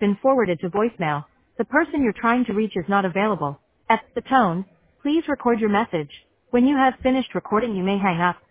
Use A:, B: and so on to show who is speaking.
A: been forwarded to voicemail. The person you're trying to reach is not available. At the tone, please record your message. When you have finished recording, you may hang up.